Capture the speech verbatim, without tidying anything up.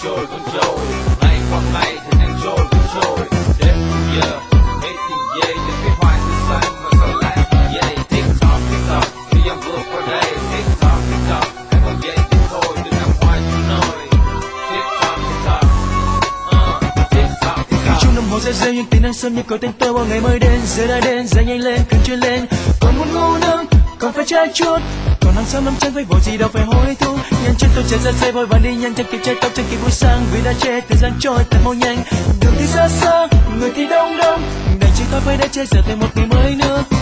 trôi còn trôi, ngày qua ngày thì đang trôi còn trôi. Đến giờ hết thì dây từ cái hoài từ xanh mà sao lại dây TikTok TikTok khi em vượt qua đây TikTok TikTok hãy vào dây thì thôi đừng nằm hoài trong nồi. TikTok TikTok uh, TikTok TikTok. Chung đồng hồ reo reo những tiếng đang sớm như gọi tên tôi bao ngày mới đến giờ đã đến giờ nhanh lên cần chưa lên còn muốn ngu nữa còn phải trái chút còn nắng sớm lắm chân với vội gì đâu phải hối thúc nhanh chân tôi chạy ra xe vội vàng đi nhanh chẳng kịp chạy tóc chẳng kịp buổi sáng vì đã trễ thời gian trôi thật mau nhanh đường thì xa xa người thì đông đông đành chỉ ta phải đã chạy giờ thêm một ngày mới nữa.